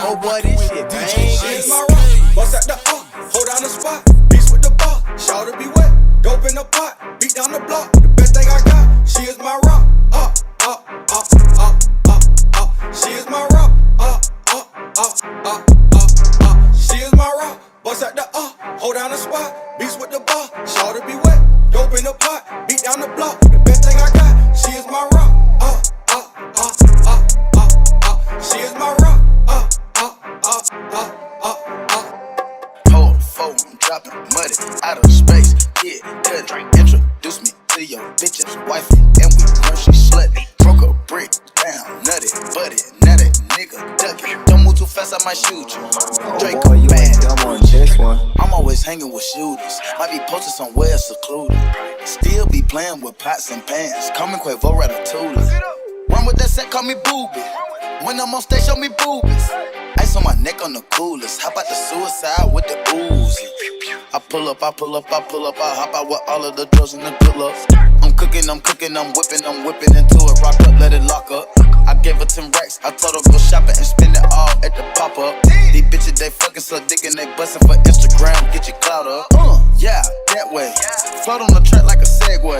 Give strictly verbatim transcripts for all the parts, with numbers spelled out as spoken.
Oh boy, this shit bang. She is my rock, bust at the up, hold down the spot. Beast with the bar, shout to be wet. Dope in the pot, beat down the block. The best thing I got, she is my rock. Up, up, up, up, up, up. She is my rock. Up, up, up, up, up, up. She is my rock, bust at the up, hold down the spot. Beast with the bar, shout to be wet. Dope in the pot, beat down the block. The best thing I got, she is my rock. Up, up, up, up, up, up. She is my rock. Up, up, up, up, up, up. Hold phone, dropping muddy out of space. Yeah, cut drink. Introduce me to your bitch's wife, and we know she slutty. Broke a brick down, nutty, buddy, nutty, nigga, duck it. Don't move too fast, I might shoot you. Drake Oh boy, you band. ain't dumb on this one. I'm always hanging with shooters. Might be posted somewhere secluded. Still be playing with pots and pans. Call me Quavo Ratatouille. Run with that set, call me Booby. When I'm on stage, show me boobies. Ice on my neck on the coolest. How about the suicide with the Uzi? I pull up, I pull up, I pull up. I hop out with all of the drugs and the good luck. I'm cooking, I'm cooking, I'm whipping, I'm whipping into it. Rock up, let it lock up. I gave her ten racks. I told her go shopping and spend it all at the pop-up. These bitches, they fucking suck dick and they bustin' for Instagram. Get your clout up. Uh, yeah, that way. Float on the track like a Segway.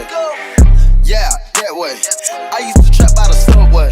Yeah, that way. I used to trap by the subway.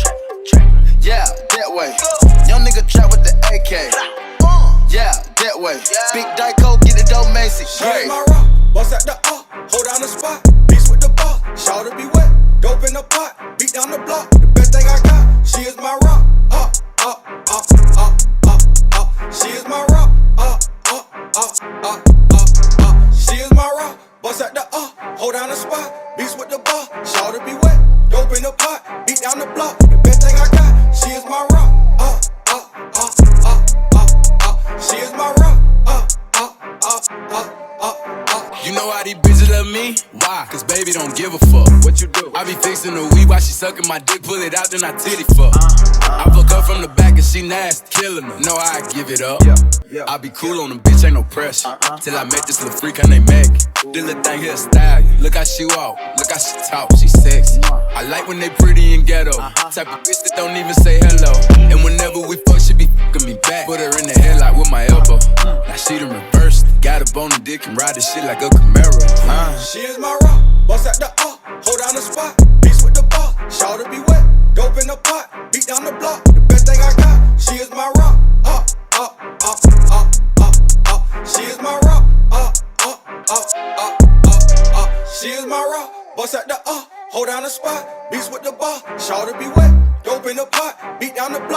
Yeah, that way. Young nigga trap with the A K. Yeah, that way. Big Dyco, get the dope Macy. She is my rock, bust at the up, hold down the spot. Beast with the bar, shout to be wet. Dope in the pot, beat down the block. The best thing I got, she is my rock. Up, up, up, up, up, up. She is my rock. Up, up, up, up, up, up. She is my rock, bust at the up, hold down the spot. Beast with the bar, shout to be wet. Dope in the pot, beat down the block. The best thing I got, she is my rock. Up, up, up, up, up, up. She is my rock. Up, up, up, up, up, up. You know how these bitches love me? Why? Cause baby don't give a fuck. What you do? I be fixing the weed while she sucking my dick, pull it out, then I titty fuck. Uh, uh, I fuck her from the back and she nasty, killing her. Know I give it up. Yeah, yeah, I be cool on them, bitch, ain't no pressure. Uh-uh, Till I met this little freak, her name Meg. This little thing here style. Look how she walk, look how she talk, she sexy. I like when they pretty and ghetto. Uh-huh. Type of bitch that don't even say hello. And whenever we fuck, she be fucking me back. Put her in the headlight with my elbow. Now she done reversed. Got a bone and dick and ride this shit like a Camaro. Uh. She is my rock, bust at the up, hold down the spot. Beast with the bar, shout to be wet. Dope in the pot, beat down the block. The best thing I got, she is my rock. Up, up, up, up, up, up. She is my rock. Up, up, up, up, up, up. She is my rock, bust at the up, hold down the spot. Beast with the bar, shout to be wet. Dope in the pot, beat down the block.